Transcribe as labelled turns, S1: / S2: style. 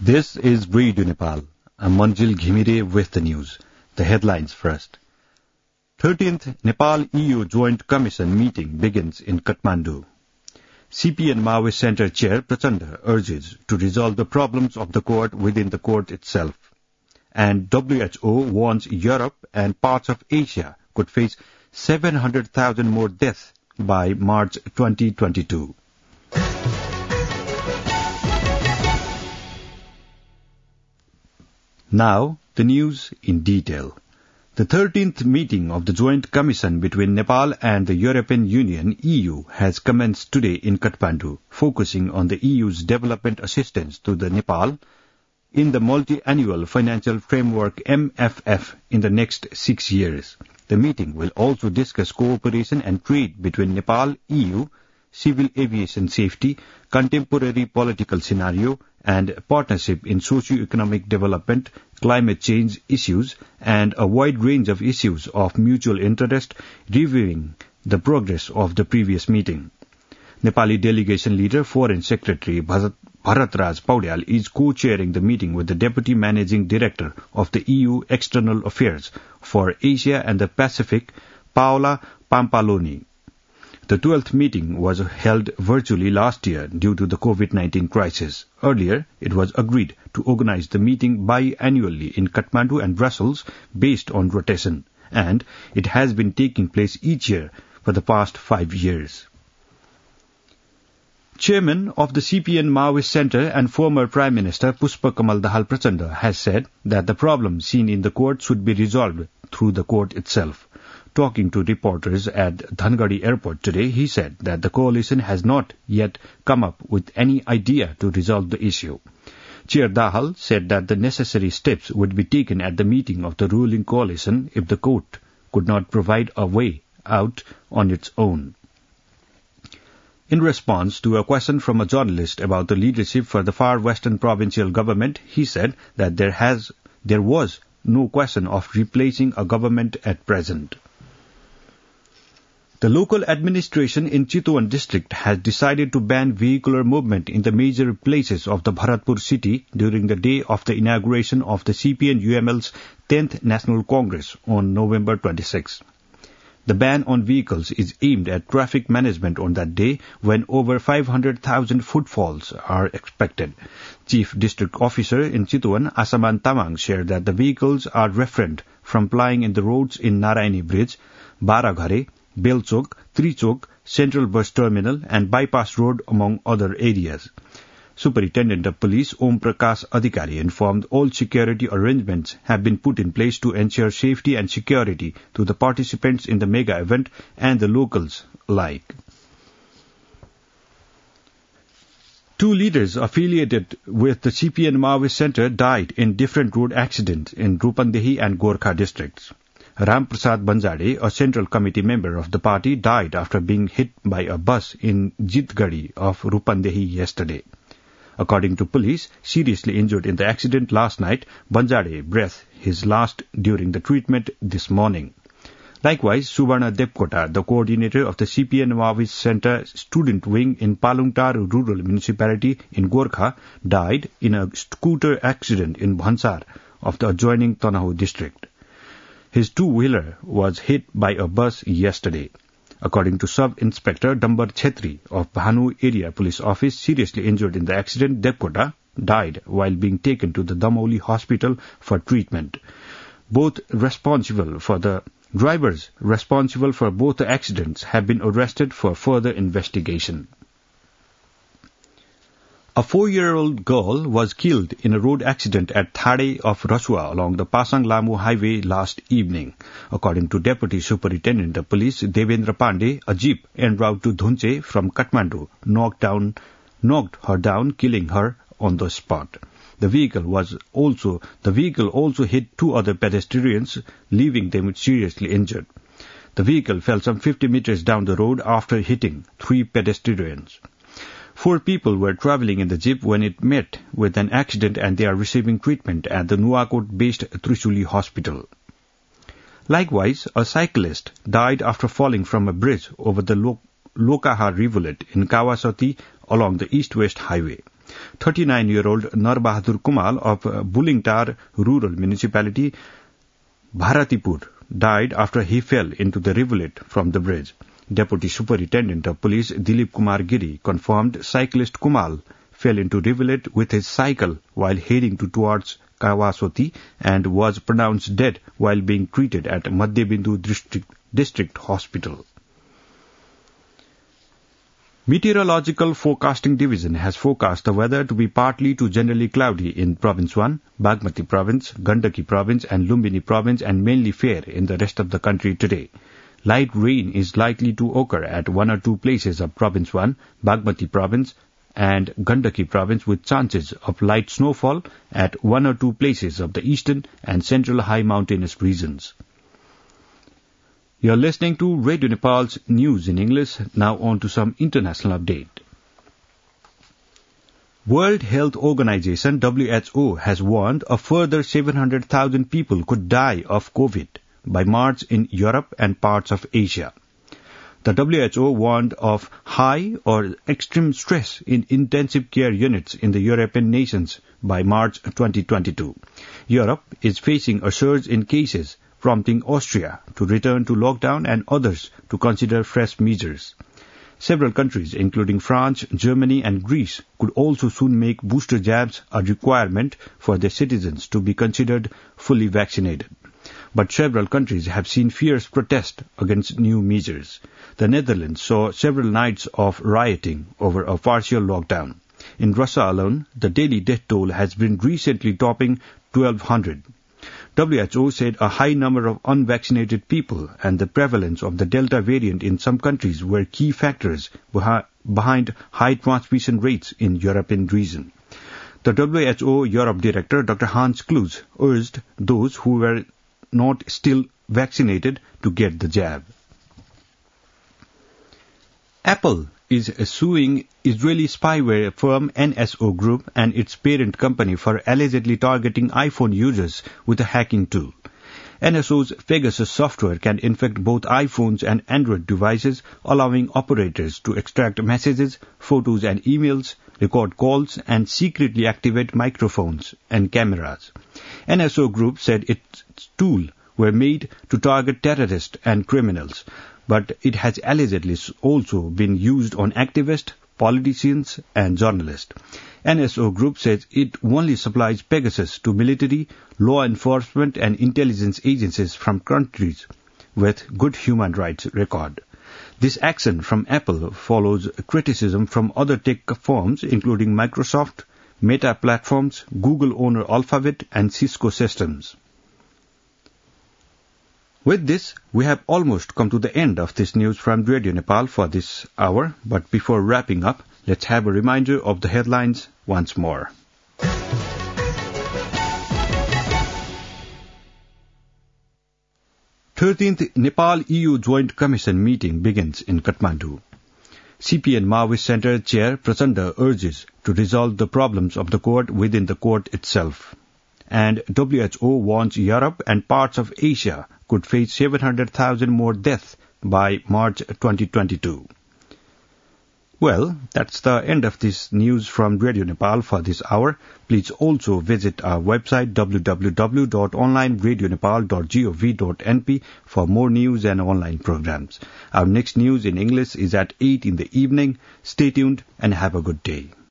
S1: This is Radio Nepal. I'm Manjil Ghimire with the news. The headlines first. 13th Nepal-EU Joint Commission meeting begins in Kathmandu. CPN Maoist Center Chair Prachanda urges to resolve the problems of the court within the court itself. And WHO warns Europe and parts of Asia could face 700,000 more deaths by March 2022. Now, the news in detail. The 13th meeting of the Joint Commission between Nepal and the European Union, EU, has commenced today in Kathmandu, focusing on the EU's development assistance to the Nepal in the Multi-Annual Financial Framework MFF in the next 6 years. The meeting will also discuss cooperation and trade between Nepal, EU, civil aviation safety, contemporary political scenario, and partnership in socio-economic development, climate change issues, and a wide range of issues of mutual interest, reviewing the progress of the previous meeting. Nepali delegation leader, Foreign Secretary Bharatraj Paudyal is co-chairing the meeting with the Deputy Managing Director of the EU External Affairs for Asia and the Pacific, Paola Pampaloni. The 12th meeting was held virtually last year due to the COVID-19 crisis. Earlier, it was agreed to organize the meeting biannually in Kathmandu and Brussels based on rotation, and it has been taking place each year for the past 5 years. Chairman of the CPN Maoist Center and former Prime Minister Pushpa Kamal Dahal Prachanda has said that the problems seen in the court should be resolved through the court itself. Talking to reporters at Dhangadi Airport today, he said that the coalition has not yet come up with any idea to resolve the issue. Chair Dahal said that the necessary steps would be taken at the meeting of the ruling coalition if the court could not provide a way out on its own. In response to a question from a journalist about the leadership for the Far Western Provincial Government, he said that there was no question of replacing a government at present. The local administration in Chitwan district has decided to ban vehicular movement in the major places of the Bharatpur city during the day of the inauguration of the CPN-UML's 10th National Congress on November 26. The ban on vehicles is aimed at traffic management on that day when over 500,000 footfalls are expected. Chief District Officer in Chitwan, Asaman Tamang, shared that the vehicles are refrained from plying in the roads in Narayani Bridge, Baraghare, Belchok, Trichok, Central Bus Terminal and Bypass Road among other areas. Superintendent of Police Om Prakash Adhikari informed all security arrangements have been put in place to ensure safety and security to the participants in the mega event and the locals alike. 2 leaders affiliated with the CPN Maoist Center died in different road accidents in Rupandehi and Gorkha districts. Ram Prasad Banjade, a Central Committee member of the party, died after being hit by a bus in Jitgadi of Rupandehi yesterday. According to police, seriously injured in the accident last night, Banjade breathed his last during the treatment this morning. Likewise, Subarna Depkota, the coordinator of the CPN Maoist Center student wing in Palungtar Rural Municipality in Gorkha, died in a scooter accident in Bhansar of the adjoining Tanahu district. His two-wheeler was hit by a bus yesterday. According to Sub-Inspector Dambar Chetri of Bhanu Area Police Office, seriously injured in the accident, Depkota died while being taken to the Damauli Hospital for treatment. Drivers responsible for both the accidents have been arrested for further investigation. A 4-year-old girl was killed in a road accident at Thade of Rasua along the Pasang Lamu highway last evening. According to Deputy Superintendent of Police Devendra Pandey, a jeep en route to Dhunche from Kathmandu knocked her down, killing her on the spot. The vehicle also hit 2 other pedestrians, leaving them seriously injured. The vehicle fell some 50 meters down the road after hitting 3 pedestrians. 4 people were traveling in the jeep when it met with an accident and they are receiving treatment at the Nuwakot-based Trishuli Hospital. Likewise, a cyclist died after falling from a bridge over the Lokaha rivulet in Kawasati along the east-west highway. 39-year-old Narbahadur Kumal of Bulingtar Rural Municipality, Bharatipur, died after he fell into the rivulet from the bridge. Deputy Superintendent of Police Dilip Kumar Giri confirmed cyclist Kumal fell into rivulet with his cycle while heading towards Kawasoti and was pronounced dead while being treated at Madhyabindu District Hospital. Meteorological Forecasting Division has forecast the weather to be partly to generally cloudy in Province 1, Bagmati Province, Gandaki Province and Lumbini Province and mainly fair in the rest of the country today. Light rain is likely to occur at one or two places of Province 1, Bagmati Province and Gandaki Province with chances of light snowfall at one or two places of the eastern and central high mountainous regions. You are listening to Radio Nepal's news in English. Now on to some international update. World Health Organization WHO has warned a further 700,000 people could die of COVID by March in Europe and parts of Asia. The WHO warned of high or extreme stress in intensive care units in the European nations by March 2022. Europe is facing a surge in cases, prompting Austria to return to lockdown and others to consider fresh measures. Several countries, including France, Germany and Greece, could also soon make booster jabs a requirement for their citizens to be considered fully vaccinated. But several countries have seen fierce protest against new measures. The Netherlands saw several nights of rioting over a partial lockdown. In Russia alone, the daily death toll has been recently topping 1,200. WHO said a high number of unvaccinated people and the prevalence of the Delta variant in some countries were key factors behind high transmission rates in European region. The WHO Europe Director, Dr. Hans Kluge, urged those who were not still vaccinated to get the jab. Apple is suing Israeli spyware firm NSO Group and its parent company for allegedly targeting iPhone users with a hacking tool. NSO's Pegasus software can infect both iPhones and Android devices, allowing operators to extract messages, photos and emails, record calls, and secretly activate microphones and cameras. NSO Group said its tools were made to target terrorists and criminals, but it has allegedly also been used on activists, politicians, and journalists. NSO Group says it only supplies Pegasus to military, law enforcement, and intelligence agencies from countries with good human rights record. This action from Apple follows criticism from other tech firms including Microsoft, Meta Platforms, Google owner Alphabet, and Cisco Systems. With this, we have almost come to the end of this news from Radio Nepal for this hour, but before wrapping up, let's have a reminder of the headlines once more. 13th Nepal-EU Joint Commission meeting begins in Kathmandu. CPN Maoist Center Chair Prachanda urges to resolve the problems of the court within the court itself. And WHO warns Europe and parts of Asia could face 700,000 more deaths by March 2022. Well, that's the end of this news from Radio Nepal for this hour. Please also visit our website www.onlineradionepal.gov.np for more news and online programs. Our next news in English is at 8 in the evening. Stay tuned and have a good day.